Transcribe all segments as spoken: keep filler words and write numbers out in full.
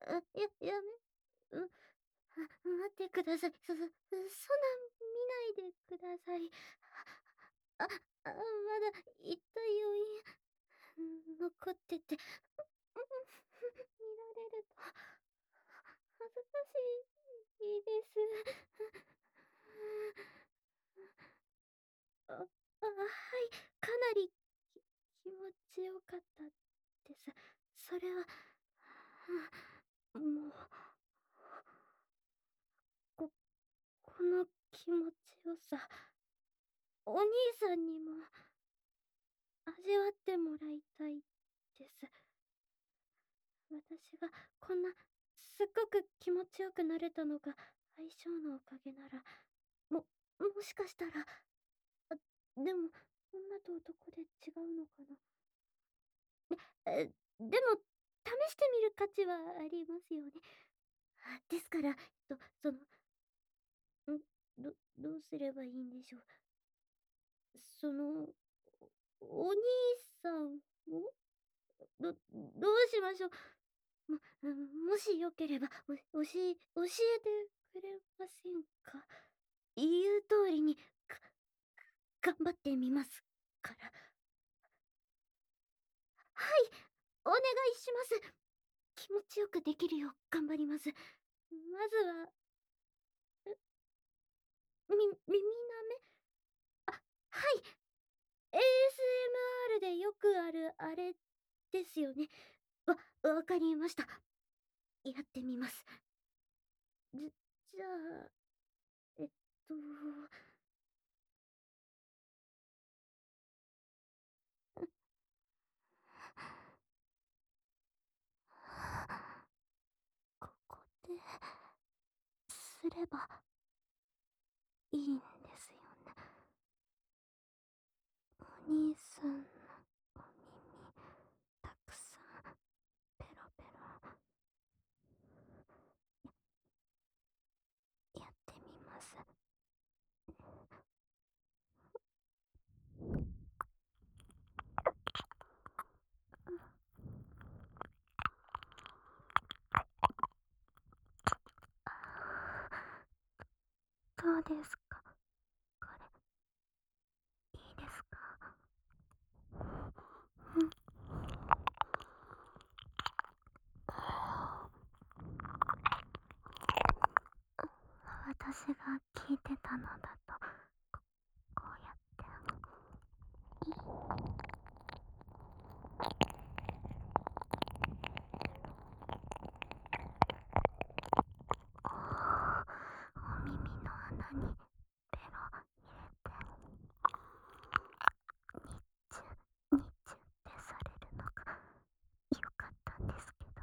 あ、ややめう、あ、待ってください。そそそんな見ないでください。あ、あ、まだ痛い余韻残ってて、見られると恥ずかしいです。あ、あ、はい、かなりき気持ちよかったです。それは、もう、ここの気持ちよさ、お兄さんにも味わってもらいたいです。私がこんなすっごく気持ちよくなれたのが相性のおかげなら、ももしかしたら、あ、でも女と男で違うのかな。え、でも試してみる価値はありますよね。あ、ですから、えっと、その、ん、どどうすればいいんでしょう。その、おお兄さんを、どどうしましょう。ももしよければ、おおし教えてくれませんか？言う通りに、か頑張ってみますから。はい、お願いします。気持ちよくできるよう頑張ります。まずは、み耳舐めあ、はい、エーエスエムアール でよくあるあれですよね。わ分かりました。やってみます。じじゃあ、えっと、ここですればいいんですよね。お兄さんのお耳、たくさんペロペロやってみます。どうですか、これ。いいですか？うん。私が聞いてたのだと、ここうやって。お耳の穴にペロ入れて、ニッチュニッチュってされるのがよかったんですけど。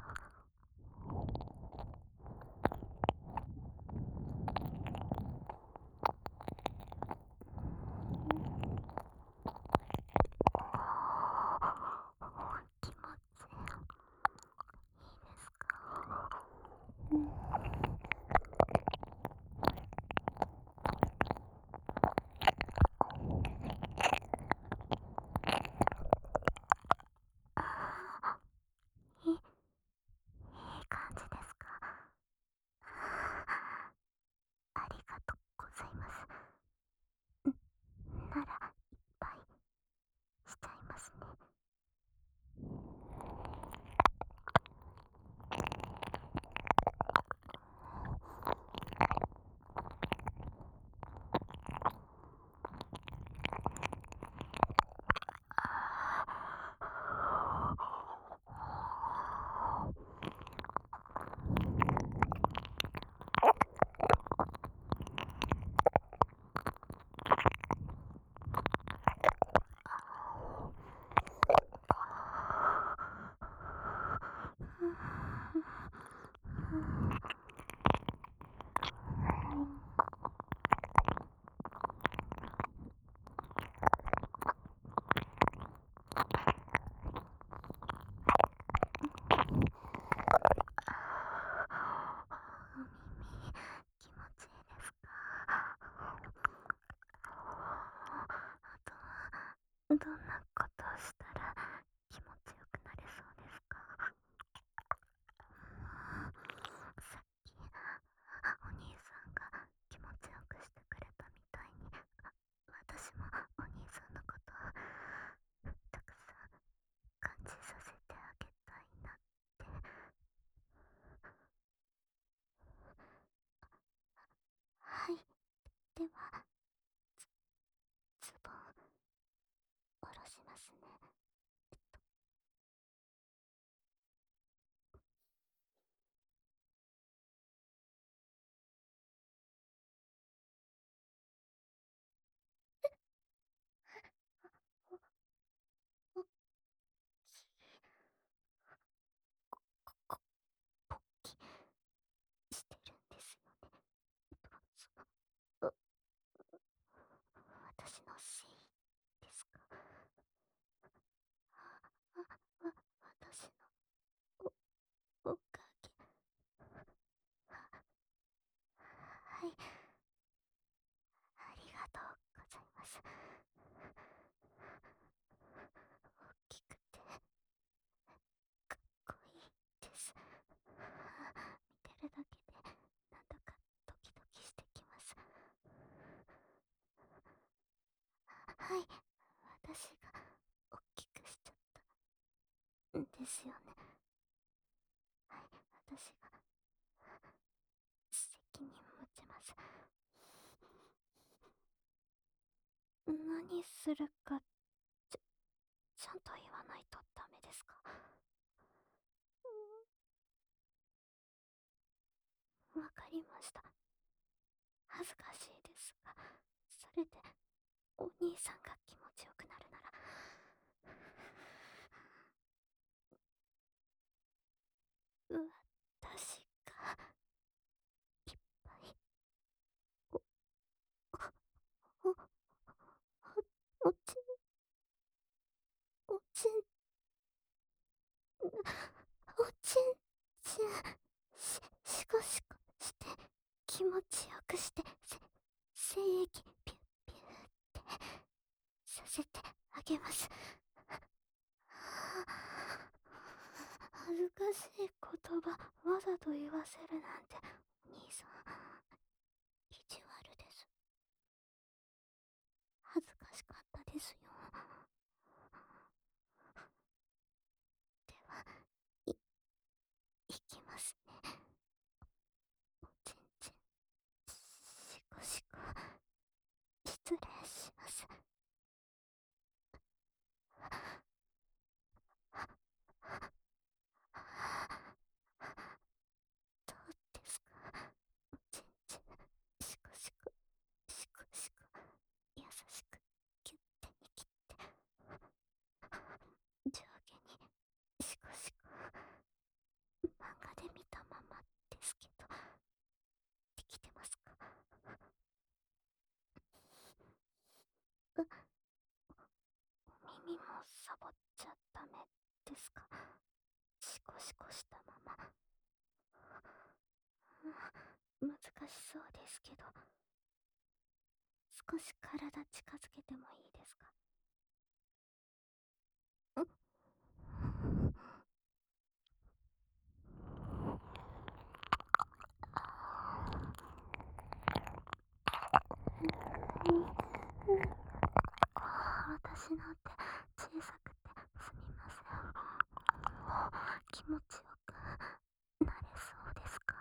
い、私が大きくしちゃったんですよね。はい、私が責任持ちます。何するかちゃちゃんと言わないとダメですか？うん、わかりました。恥ずかしいですが、それでお兄さんが気持ちよくなるなら、私がいっぱいおおおおちんおちんおちんちんししこしこして気持ちよくしてせ精液ピュッピュッってさせてあげます。恥ずかしい言葉わざと言わせるなんてお兄さん意地悪です。恥ずかしかったですよ。ではいいきますね。おちんちんしこしこ失礼します。どうですか？おちんちんしこしこしこしこ優しくキュッて握って上下にしこしこ漫画で見たままですけどできてますか？うお耳もサボっちゃダメですか？シコシコしたまま。うん、難しそうですけど少し体近づけてもいいですか？ん私なんて小さくてすみません。気持ちよくなれそうですか？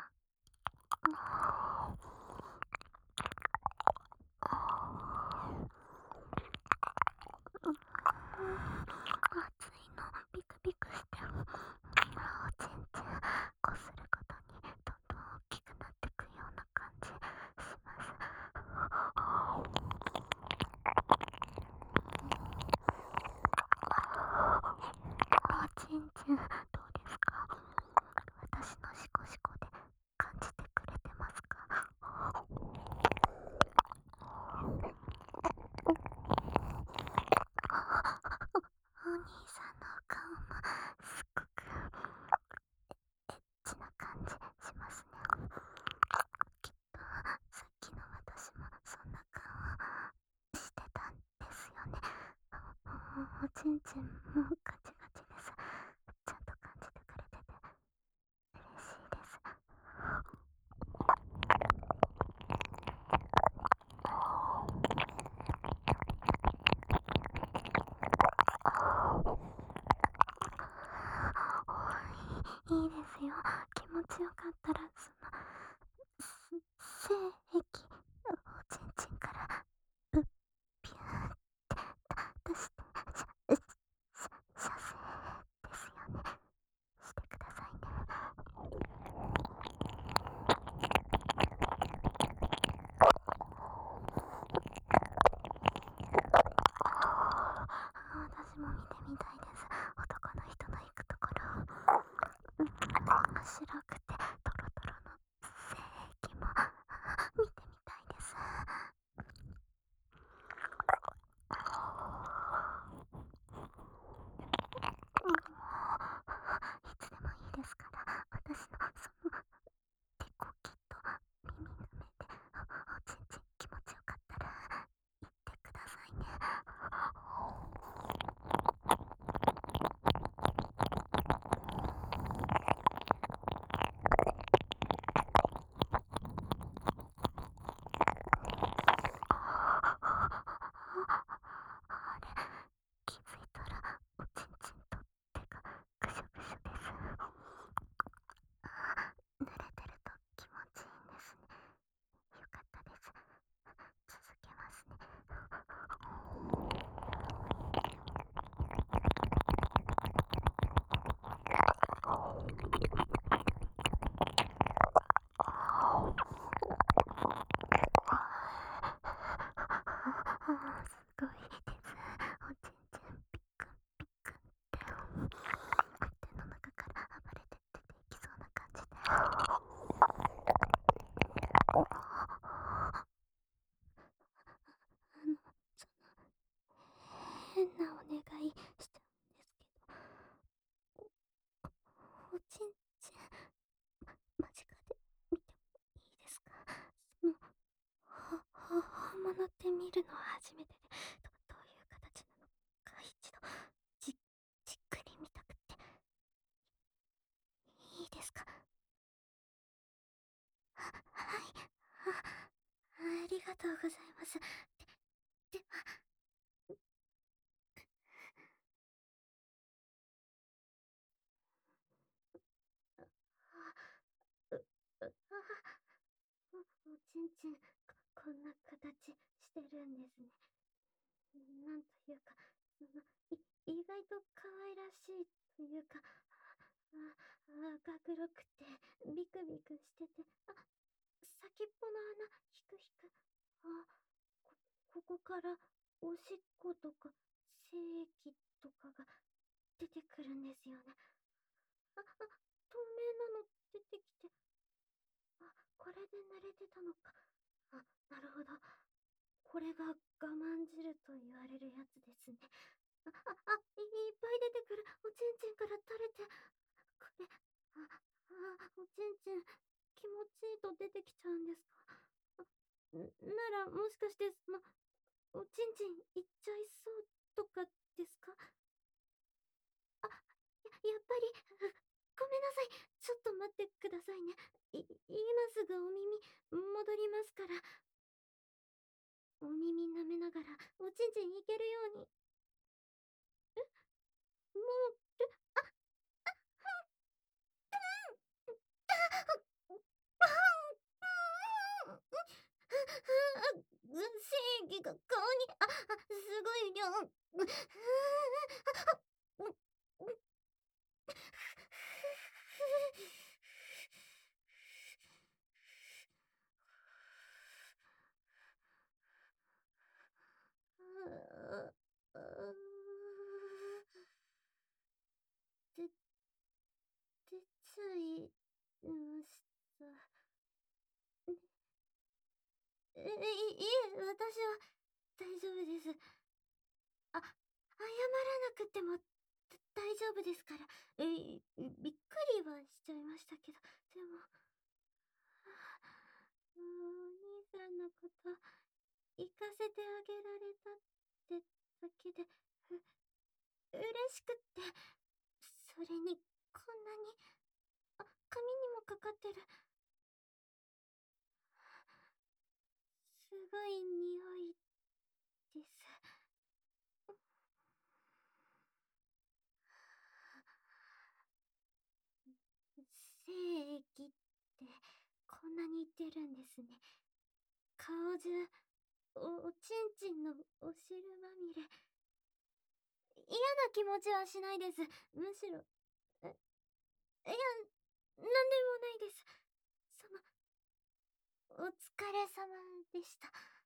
暑いのビクビクしておちんちんこすることにどんどん大きくなってくような感じします。おちんちんどうですか？私のシコシコで感じてくれてますか？お兄さんの顔もすっごくエッチな感じしますね。きっとさっきの私もそんな顔してたんですよね。おちんちんもガチガチです。ちゃんと感じてくれてて嬉しいです。いいですよ。気持ちよかったらその精液おちんちんからうっぴゅーって出して射精ですよね。してくださいね。私も見てみたいです。男の人の行くところを。うん、白くてトロトロの精液も見てみたいです。うん、いつでもいいですから私のその手こきと耳の目でおちんちん気持ちよかったら言ってくださいね。 とうございます。ででは。う、う、あお、おちんちん、ここんな形してるんですね。なんというか、あの、い意外と可愛らしいというか、あ、あ、赤黒くてビクビクしてて、あ、先っぽの穴ひくひく。あ、こここからおしっことか精液とかが出てくるんですよね。あ、あ、透明なの出てきて。あ、これで慣れてたのか。あ、なるほど。これが我慢汁と言われるやつですね。あ、あ、あ、い、いっぱい出てくる。おちんちんから垂れて。これ、あ、あ、おちんちん、気持ちいいと出てきちゃうんですか。あ、なら、もしかして、その、おちんちんいっちゃいそうとかですか？あ、や、やっぱり、ごめんなさい。ちょっと待ってくださいね。い、今すぐお耳、戻りますから。お耳舐めながら、おちんちんいけるように。え、もう、え、あ、あ、ふん、うん、あ、う、あん、うん、うん、うん、精液が顔に、あ、あ、すごい量。う、ふう、うん、うん、ああ、あで、出ちゃいました。ん、え、いいえ、私は大丈夫です。あ、謝らなくても、だ大丈夫ですから。え、びっくりはしちゃいましたけど、でも、もうお兄さんのこと、行かせてあげられたってだけで、う、嬉しくって、それに、こんなに、あ、髪にもかかってる。すごい匂いです。精液ってこんなに出るんですね。顔中、お、おちんちんのお汁まみれ。嫌な気持ちはしないです。むしろ、え、いや、なんでもないです。その、お疲れ様でした。